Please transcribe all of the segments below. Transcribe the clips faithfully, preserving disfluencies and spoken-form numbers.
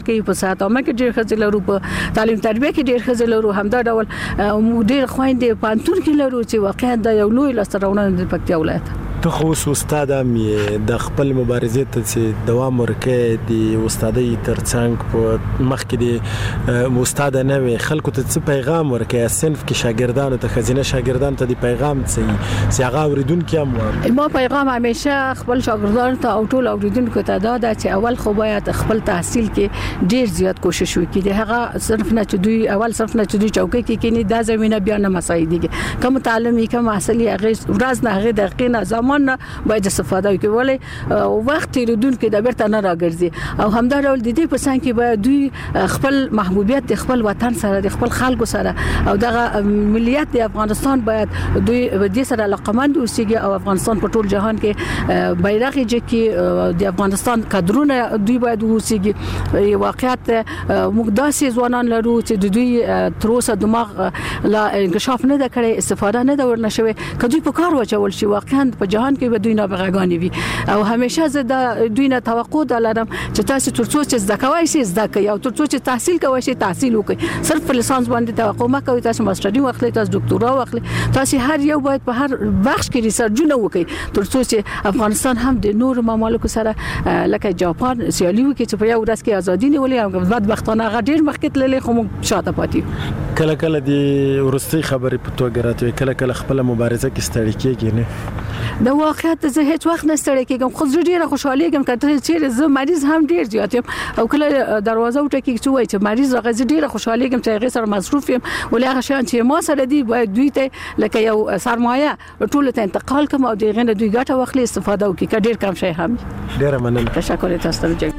کې په ساتامه کې ډېر خځې لرو په تعلیم تربیه کې ډېر خځې لرو همدا ډول ډېر خويندې په انتون کې لرو چې واقعا د یو لوی لاسته د پکتیا ولایت ته خو استاد مې د خپل مبارزې ته چې دوام ورکې د استادۍ ترڅنګ په مخ کې د استاد نه وي خلکو ته څه پیغام ورکې صنف کې شاګردانو ته خزینه شاګردانو ته د پیغام څه چې هغه اوریدونکو هم ما پیغام همیشه خپل شاګردانو ته او ټول اوریدونکو ته دا ده چې اول خو باید خپل تحصیل کې ډیر زیات کوشش وکړي د هغه صرف نه چې دوی اول صرف نه چې دوی چوکۍ کې کېنی دا زمينه بیا نه مساعدېږي کوم تعلیمي کوم اصلي هغه ورځ نه هغه دقیق نه زمان باید استفاده وکړي ولې وخت تیریدون کې د بیرته نه راګرځي او همدا ډول د دې په څنګ کې باید دوی خپل محبوبیت د خپل وطن سره د خپل خلکو سره او دغه ملیت د افغانستان باید دوی د سره علاقمند اوسېږي او افغانستان په ټول جهان کې بیرغ کې د افغانستان کډرونه دوی باید اوسېږي واقعیت موږ داسې ځوانان لرو چې د دوی تر اوسه دماغ لا انکشاف نه د کړي استفاده نه د ورنشوي کدوې په کار وچول شي واقعا په جهان کې به دوی نه بغاګانی وي او همیشه زه د دوی نه توقع لرم چې تاسو ترڅو چې زده کوئ شي زده کوئ او ترڅو چې تحصیل کوئ شي تحصیل وکړئ صرف په لیسانس باندې توقع ما کوي تاسو ماستري واخلئ تاسو ډاکټورا واخلئ تاسو هر یو باید په هر بخش کې ریسرچونه وکړئ ترڅو چې افغانستان هم د نور ممالکو سره لکه جاپان سیالي وکړي چې په یو ورځ کې ازادي نیولې او بدبختانه هغه ډیر مخکې تللې خو موږ شاته پاتې کله کله د ورستي خبرې په توګه راته کله کله خپل مبارزه کې ستړي کېږي نه د واقعیت زه هیڅ وخت نه ستړی کېږم خو زه ډیره خوشاله یم کله چې زه مریض هم ډیر زیات یم او کله دروازه وټکی چې وای چې مریض راغی زه ډیره خوشاله یم چې هغه سره مصروف یم ولې هغه شان چې ما سره دی باید دوی ته لکه یو سرمایه ټول ته انتقال کوم او دغه نه دوی ګټه واخلي استفاده وکړي ډیر کم شي هم ډیره مننه تشکر تاسو ته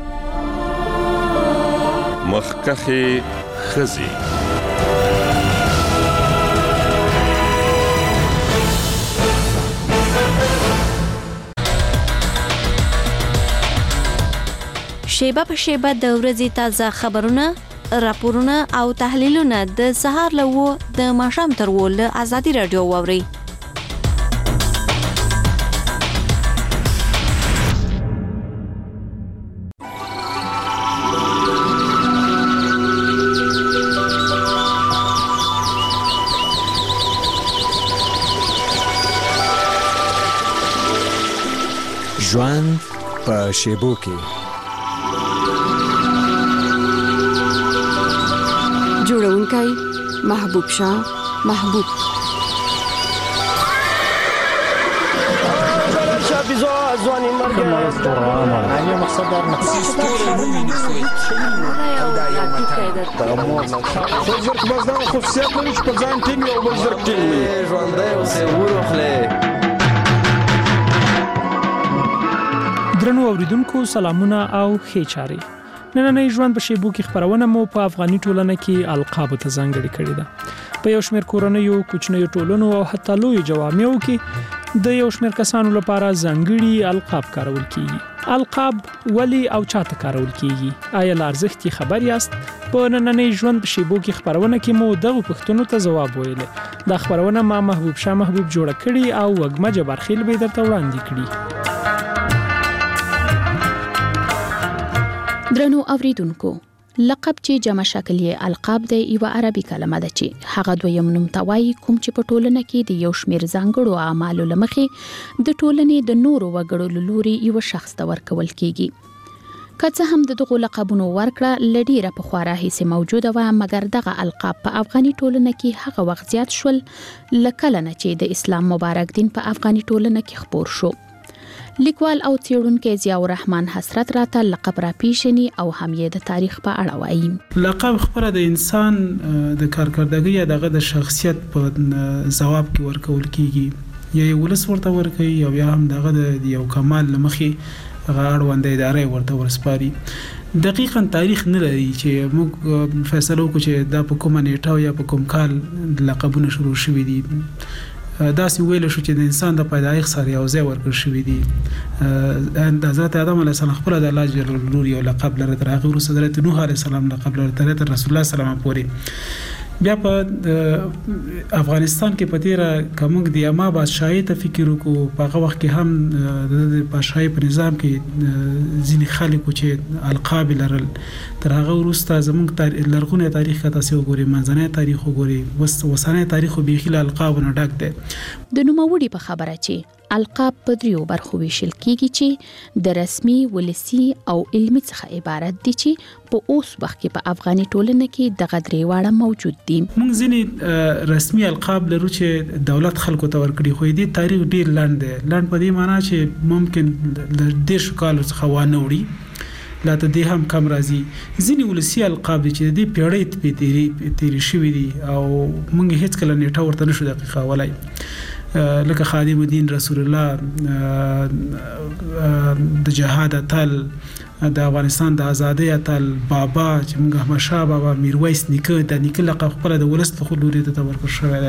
مخکخي خزي شیبه په شیبه د ورځې تازه خبرونه راپورونه او تحلیلونه د سهار له و د ماښام تر و له ازادي رادیو واوري ژوند په شیبو کې جوړونکی محبوب شاه محبوب ځواني مرګ علی مقصد دار مقصد خو بس دا خصوصیت لري چې په ځان ټینګ او بل زر ټینګ ژوندۍ اوسې ورخله درنو اوریدونکو سلامونه او ښه چاري نننۍ ژوند په شیبو کې خبرونه مو په افغاني ټولنه کې القاب ته ځانګړي کړي ده په یو شمېر کورنیو کوچنیو ټولنو او حتی لوی جوامعو کې د یو شمېر کسانو لپاره ځانګړي القاب کارول کیږي القاب ولی او چاته کارول کیږي آیا لارزخت خبر یاست په نننۍ ژوند په شیبو کې خبرونه کې مو دغه پوښتنو ته جواب ویل دا خبرونه ما محبوب شاه محبوب جوړ کړي او وګمه جبرخیل به درته وړاندې کړي درنو اوریدونکو لقب چې جمع شکل یې القاب دی یو عربي کلمه ده چې هغه دویم نوم توای کوم چې په ټولنه کې د یو شمیر ځانګړو اعمالو لمخې د ټولنې د نورو وګړو لوري یو شخص ته ورکول کیږي که څه هم دغه لقبونو ورکړه لډیره په خورا هیڅ موجوده و مګر دغه القاب په افغاني ټولنه کې هغه وخت زیات شول لکه نه چې د اسلام مبارک دین په افغاني ټولنه کې خپور شو لیکوال او څېړونکی ضیاء الرحمن حسرت راته لقب را پیژني او هم یې د تاریخ په اړه وایي لقب خبره د انسان د کارکردګۍ یا دغه د شخصیت په ځواب کې ورکول کیږي یا یو ولس ورته ورکوي او یا هم دغه د یو کمال لمخې هغه اړوند ادارې ورته ورسپاري دقیقاً تاریخ نه لري چې موږ فیصله وکړو چې دا په کومه نیټه یا په کوم کال لقبونه شروع شوي دي دا سی ویل شو چې د انسان د پیدایښت سره یو ځای ورکړل شوی دی د حضرت آدم علیه السلام خپل د الله جل جلاله یو لقب لري تر هغه وروسته حضرت نوح علیه السلام لقب لري تر رسول الله صلی الله علیه وسلم پورې بیا په افغانستان کې په تیره کومګ دی اما بادشاہي ته فکر وکړو په هغه وخت کې هم د بادشاہي په نظام کې ځینې خلکو چې القاب لرل تر هغه وروسته زموږ تاریخ لرغونی تاریخ ته تاسو وګورئ منځنی تاریخ وګورئ وس وسانه تاریخ به خل القاب نه ډک دی د نوموړي په خبره چې القاب په دریو برخو ویشل کیږي چې د رسمي ولسی او علمي څخه عبارت دي چې په اوس وخت کې په افغاني ټولنه کې د غدري واړه موجود دي. موږ ځینې رسمي القاب لرو چې دولت خلکو ته ورکړي خو دې تاریخ ډیر لاند دی لاند په دې معنی چې ممکن د ډیر شکل څخه وانه وړي لا ته دې هم کم راځي ځینې ولسی القاب چې دې پیړۍ په تیری تیری شوې دي او موږ هیڅ کله نیټه ورته نشو دقیقه ولای لکه خادم الدین رسول الله د جهاد اتل د افغانستان د ازادۍ اتل بابا چې موږ احمد شاه بابا میرویس نیکه د نیکه لقب خپل د ولست خو لوري ته ورکړ شوی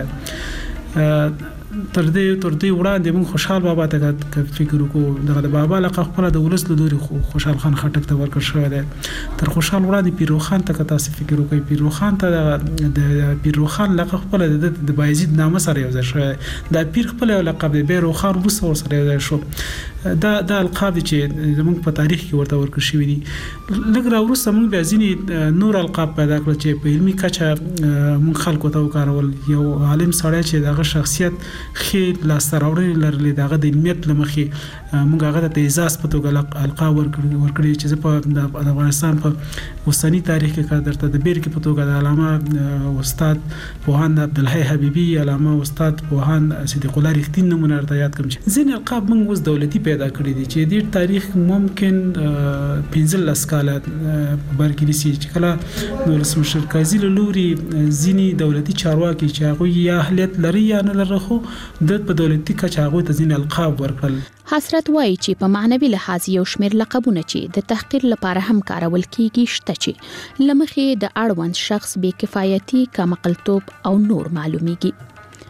دی تر دې تر دې وړاندې موږ خوشحال بابا ته فکر وکړو دغه د بابا لقب خپل د ولست لوري خوشحال خان خټک ته ورکړ شوی دی تر خوشحال وړاندې پیرو خان ته تاسو فکر وکړئ پیرو خان ته د پیرو خان لقب خپل د بایزید نامه سره یو ځای شوی د پیر خپل لقب د پیرو خان وسو سره یو ځای شو دا د القاب چې زموږ په تاریخ کې ورته ورکړ شوی دي لږ راوروسته موږ بیا ځینې نور القاب پیدا کړل چې په علمي کچه موږ خلکو ته وکارول یو عالم سړی چې دغه شخصیت خې لاستراوړنې لرلې دغه د علمیت لمخې موږ هغه ته اعزاز په توګه القاب ورکړي ورکړي چې په افغانستان په اوسنی تاریخ کې درته د بیر کې په توګه د علامه استاد پوهاند عبدالحی حبیبی علامه استاد پوهاند صدیق الله رښتین نمونه ورته یاد کوم چې ځینې القاب موږ اوس دولتي پیدا کړی دي چې د تاریخ ممکن پنځل لسکاله برګری سي چې کله د ولسمشر قاضي لوري ځینی دولتي چارواکي چې هغه یا اهلیت لري یا نه لري خو د په دولتي کچه هغه ته ځینې القاب ورکړل. حسرت وایي چې په معنوي لحاظ یو شمېر لقبونه چې د تحقیر لپاره هم کارول کیږي شته چې لمخې د اړوند شخص بې کفایتي کمقلتوب او نور معلومیږي.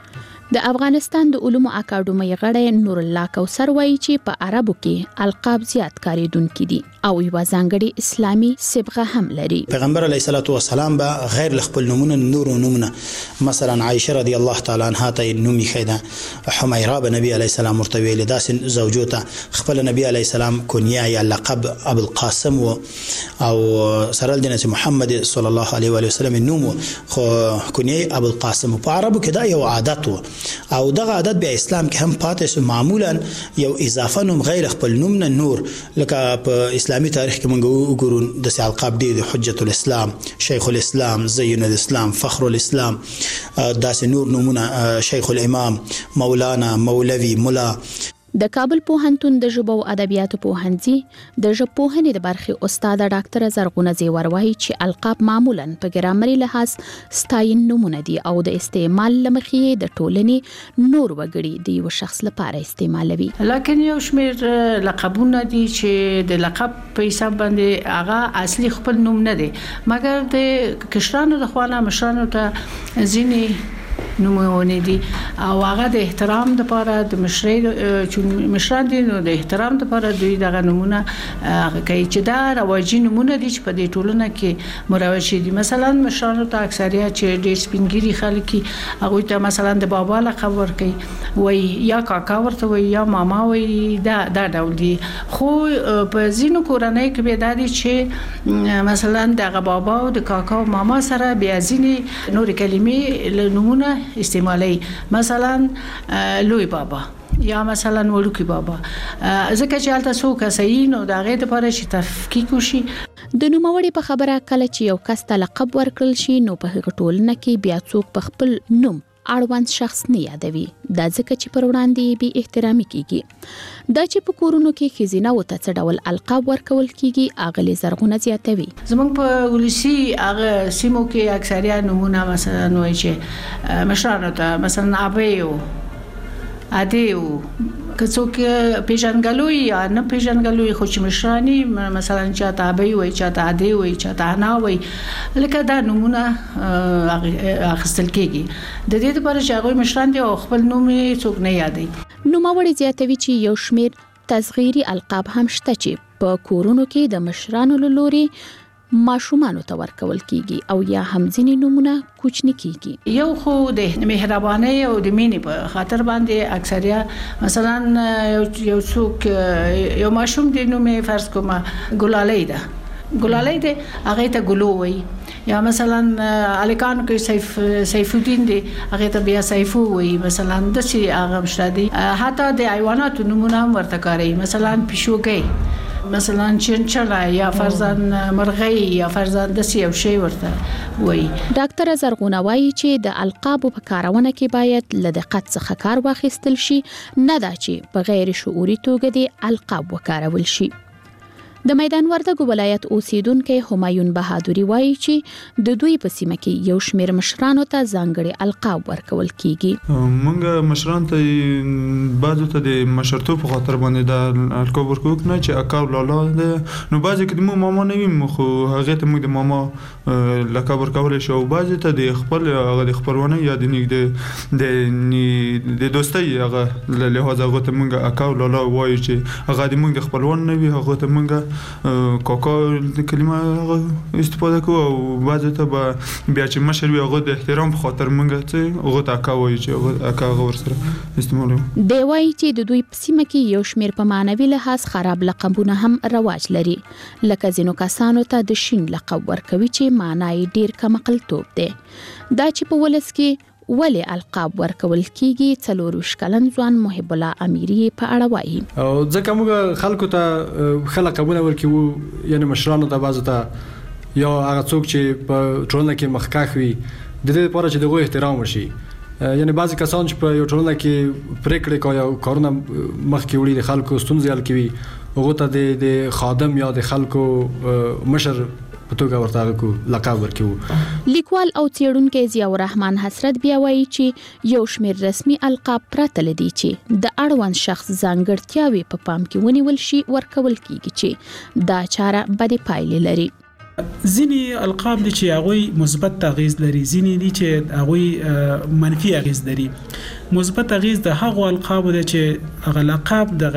د افغانستان د علومو اکاډمۍ غړی نور الله کوثر وایي چې په عربو کې القاب زیات کاریدونکي دي او یو ځانګړي اسلامي صبغه هم لري. پیغمبر علیه الصلاۃ والسلام به غیر خپل نمونه نور نمونه مثلا عائشه رضی الله تعالی عنها ته نومي خیدا حمیرا به نبی علیه السلام مرتوی له داس زوجوته خپل نبی علیه السلام کنیه یا لقب ابو القاسم و او سره دینه محمد صلی الله علیه و وسلم نوم خو کنیه ابو القاسم په عربو کې دا یو عادت و او دغه عادت به اسلام کې هم پاتې شو معمولا یو اضافه نوم غیر خپل نوم نه نور لکه په اسلامي تاریخ کې موږ وګورو د القاب دی د حجت الاسلام شیخ الاسلام زین الاسلام فخر الاسلام داس نور نومونه شیخ الامام مولانا مولوی مولا. د کابل پوهنتون د ژبو او ادبیاتو پوهنځي د ژبپوهنې د برخې استاد ډاکټر زرغونه زیور وایي چې القاب معمولا په ګرامري لحاظ ستاین نمونه دي او د استعمال لمخې د ټولنې نور وګړي د یو شخص لپاره استعمالوي. لکه یو شمېر لقبونه دي چې د لقب په حساب باندې هغه اصلي خپل نوم نه دی مګر د کشرانو د خوانه مشرانو ته ځینې نومونه دي او هغه د احترام لپاره د مشرۍ چې مشران دي نو د احترام لپاره دوی دغه نمونه کوي چې دا رواجي نمونه دي چې په دې ټولنه کې مروج دي. مثلا مشرانو ته اکثریت چې ډېر سپینګری خلک هغه ته مثلا د بابا لقب ورکوي وای یا کاکا ورته وای یا ماما وای دا دا ډول دي خو په ځینو کورنۍ کې به دا دي چې مثلا دغه بابا او د کاکا او ماما سره بیا ځینې نور کلمې له نمونه استعمالي مثلا لوی بابا یا مثلا ولوکی بابا ځکه چې حالت څوک سین او دغه لپاره چې تفکیک وشي. د نوموړي په خبره کله چې یو کس ته لقب ورکړل شي نو په هغه ټولنه کې بیا څوک په خپل نوم اړوند شخص نه یادوي دا ځکه چې پر وړاندې به احترامي کیږي. دا چې په کورونو کې خزینه او څه ډول القاب ورکول کیږي اغلی زرغونه زیاتوي. زمونږ په ولسی هغه سیمو کې اکثریت نمونه مثلا وایي چې مشرانو ته مثلا ابيو ادیو کڅوک پیژنګلوي یا نه پیژنګلوي خو چې مشرانی مثلا چاته ابي وای چاته ادي وای چاته انا وای لکه دا نمونه اخستل کېږي د دې لپاره چې هغه مشران دي او خپل نوم یې څوک نه یادي. نوموړي زیاتوي چې یو شمېر تصغیري القاب هم شته چې په کورونو کې د مشرانو لوري ماشومان ته ورکول کیږي او یا هم ځینې نمونه کوچنی کیږي. یو خو د مهرباني او د مینې په خاطر باندې اکثریه مثلا یو څوک یو ماشوم د نومې فرض کومه ګلالۍ ده ګلالۍ ده هغه ته ګلو وي یا مثلا الکان کې سیف سیف الدین دی هغه ته بیا سیفو وي مثلا د شي هغه مشتدي حتی د حیوانات نمونه هم ورته کوي مثلا پښوګي مثلا چنچلا یا فرزان مرغۍ یا فرزان د سیو شی ورته وي. ډاکټر زرغونه وایي چې د القاب په کارونه کې باید ل دقت څخه کار واخیستل شي نه دا چې په غیر شعوري توګه د القاب وکارول شي. د میدان وردګو ولایت اوسیدونکو همایون بهادری وایي چې د دوی په سیمه کې یو شمېر مشرانو ته ځانګړي القاب ورکول کیږي. مونږ مشران ته بعضو ته د مشرتوب په خاطر باندې د القاب ورکول نه چې اکا لالا نو بعضی کې مو ماما نه ویم خو هغه ته موږ د ماما لقب ورکول شو بعضی ته د خپل هغه د خبرونه یا د نیګ د د دوستۍ هغه له لحاظ هغه ته موږ اکا لالا وایي چې هغه د موږ د خپلوان نه وي هغه ته موږ کاکا د کلمه استفاده کوو او بعضی ته به بیا چې مشر وي هغه د احترام په خاطر مونږ ته هغه ته اکا وایي چې هغه اکا هغه ورسره استعمالوي. دی وایي چې د دوی په سیمه کې یو شمېر په معنوي لحاظ خراب لقبونه هم رواج لري لکه ځینو کسانو ته د شین لقب ورکوي چې معنی ډیر کمقلتوب دی. دا چې په ولس کې ولی القاب ورکول کیږي څلور وشکلن ځوان محب الله امیری په اړه وایي. او ځکه موږ خلکو ته خلقونه ورکو یعنی مشرانو ته بازو ته یا هغه څوک چې په ټولنه کې مخکښ وي د دې لپاره چې دغه احترام وشي. یعنی بعضی کسان چې په یو ټولنه کې پریکړې کوي او کارونه مخکې وړي د خلکو ستونزې حل کوي هغه ته د خادم یا د خلکو مشر په توګه ورته کو لقب ورکو. لیکوال او څېړونکی ضیاء الرحمن حسرت بیا وایي چې یو شمېر رسمي القاب پرته لدی چې د اړوند شخص ځانګړتیاوي په پام کې ونیول شي ورکول کیږي چې دا چاره بدې پایلې لري. ځینی القاب دي چې هغه مثبت تغیز لري ځینی دي چې هغه منفي اغیز لري. مثبت اغیز د هغه القاب دي چې هغه لقب د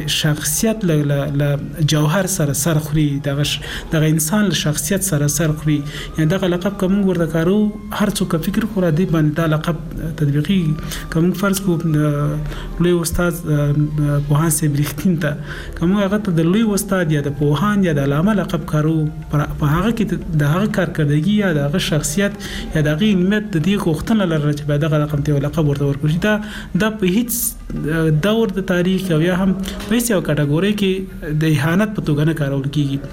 شخصیت له جوهر سره سر خوري د د انسان له شخصیت سره سر خوري یعنی دغه لقب کوم ورته کارو هر څوک فکر خورا دی باندې دا لقب تطبیقي کوم فرض کو لوی استاد پوهان سي بریختین ته کوم هغه ته د لوی استاد یا د پوهان یا د علامه لقب کارو په هغه کې د هغه کارکردګي یا د هغه شخصیت یا د هغه علمیت د دې غوښتنه لري چې بعد هغه رقم ته لقب ورته ورکړي. دا د په هیڅ دور د تاریخ او یا هم په یو کټګوري کې د اهانت په توګه نه کارول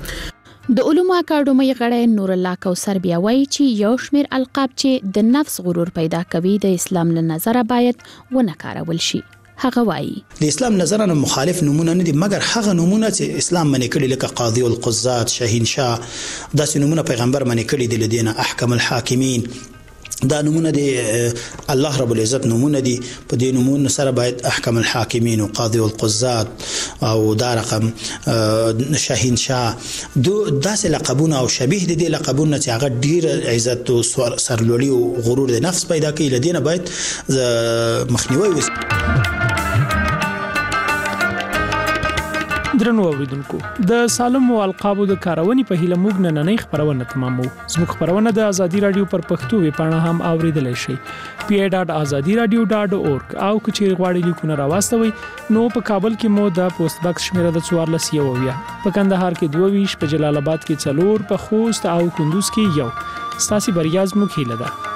کیږي. د علومو اکاډمي غړی نور الله کوثر بیا وایي چې یو شمېر القاب چې د نفس غرور پیدا کوي د اسلام له نظره باید ونه کارول شي. هغه وایي د اسلام نظرانه مخالف نمونه نه دي مګر هغه نمونه چې اسلام منې کړي لکه قاضي القضات شاهین شاه داسې نمونه پیغمبر منې کړي دي لدينا احکم الحاکمین دا نمونه دي الله رب العزت نمونه دي په دې نمونه سره باید احکم الحاکمین او قاضي القضات او دا رقم شاهین شاه دو داسې لقبونه او شبیه دي د لقبونه چې هغه ډیر عزت او سرلوړي او غرور د نفس پیدا کوي لدينا باید مخنیوي وشي. درنو اوریدونکو د سالم او القابو د کارونې په هیله موږ نننۍ خبرونه تمامو. زموږ خبرونه د ازادي رادیو پر پښتو ویبپاڼه هم اوریدلای شئ پی ای ډاټ ازادي رادیو ډاټ اورګ او کچېر غواړئ لیکونه راوستوي نو په کابل کې مو د پوسټ باکس شمیره د څوارلس یو اویا په کندهار کې دوه ویش په جلال آباد کې څلور په خوست او کندوز کې یو ستاسي بریا زموږ هیله ده.